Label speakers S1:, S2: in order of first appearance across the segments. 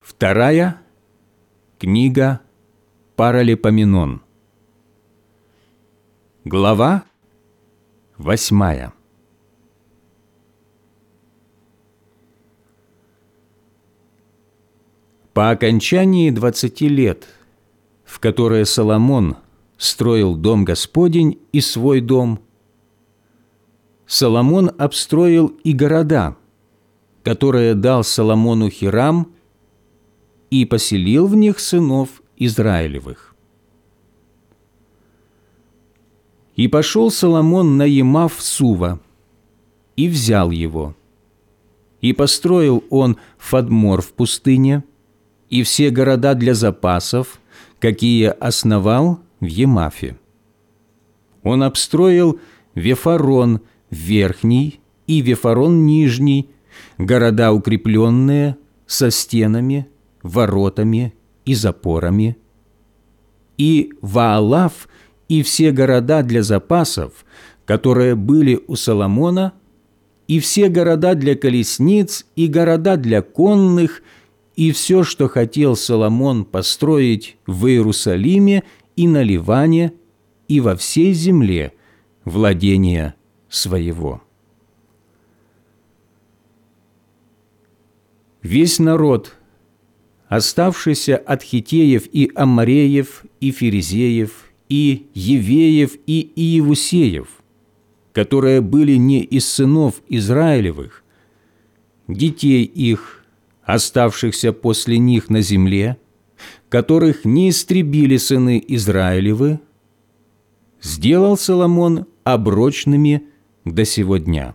S1: Вторая книга Паралипоменон. Глава 8. По окончании 20 лет, в которые Соломон строил дом Господень и свой дом, Соломон обстроил и города, которые дал Соломону Хирам, и поселил в них сынов Израилевых. И пошел Соломон на Емав-Сува, и взял его. И построил он Фадмор в пустыне, и все города для запасов, какие основал в Емафе. Он обстроил Вефарон верхний и Вефарон нижний, города укрепленные, со стенами, воротами и запорами, и Ваалав и все города для запасов, которые были у Соломона, и все города для колесниц, и города для конных, и все, что хотел Соломон построить в Иерусалиме и на Ливане, и во всей земле владения своего. Весь народ, оставшийся от хиттеев и аммореев, и ферезеев, и евеев, и иевусеев, которые были не из сынов Израилевых, детей их, оставшихся после них на земле, которых не истребили сыны Израилевы, сделал Соломон оброчными до сего дня.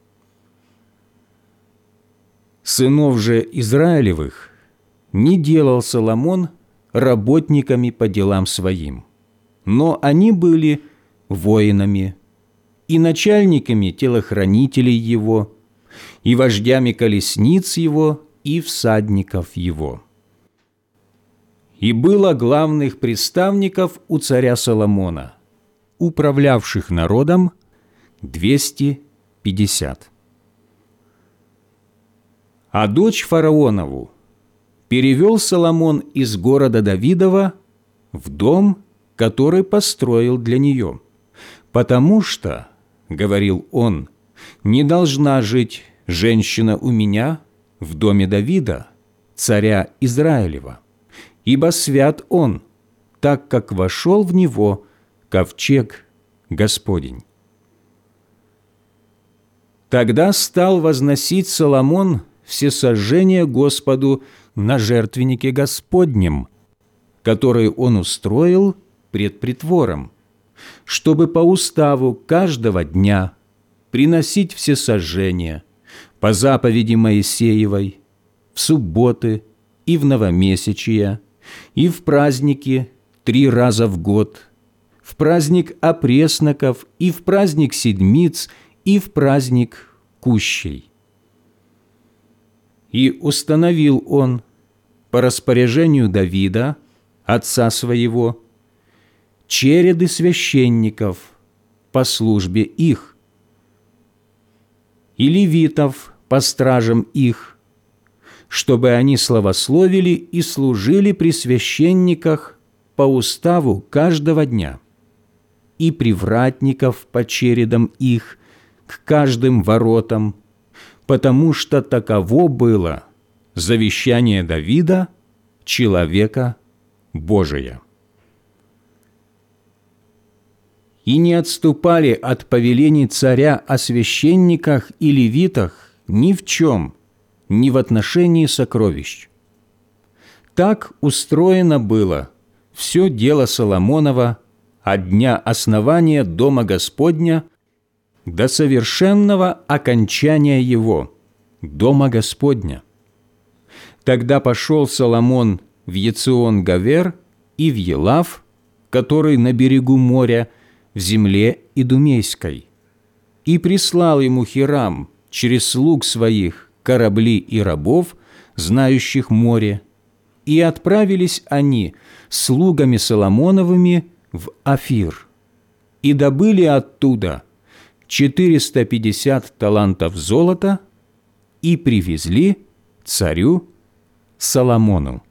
S1: Сынов же Израилевых не делал Соломон работниками по делам своим, но они были воинами и начальниками телохранителей его, и вождями колесниц его, и всадников его. И было главных представников у царя Соломона, управлявших народом, 250. А дочь фараонову перевел Соломон из города Давидова в дом, который построил для нее, потому что, говорил он, не должна жить женщина у меня в доме Давида, царя Израилева, ибо свят он, так как вошел в него ковчег Господень. Тогда стал возносить Соломон всесожжение Господу на жертвеннике Господнем, который он устроил пред притвором, чтобы по уставу каждого дня приносить всесожжение по заповеди Моисеевой в субботы и в новомесячия, и в праздники 3 раза в год, в праздник опресноков, и в праздник седмиц, и в праздник кущей. И установил он по распоряжению Давида, отца своего, череды священников по службе их, и левитов по стражам их, чтобы они славословили и служили при священниках по уставу каждого дня, и привратников по чередам их к каждым воротам, потому что таково было завещание Давида, человека Божия. И не отступали от повелений царя о священниках и левитах ни в чем, ни в отношении сокровищ. Так устроено было все дело Соломонова от дня основания Дома Господня до совершенного окончания его, Дома Господня. Тогда пошел Соломон в Ецион-Гавер и в Елав, который на берегу моря, в земле Идумейской, и прислал ему Хирам через слуг своих корабли и рабов, знающих море, и отправились они слугами Соломоновыми в Афир, и добыли оттуда 450 талантов золота и привезли царю Соломону.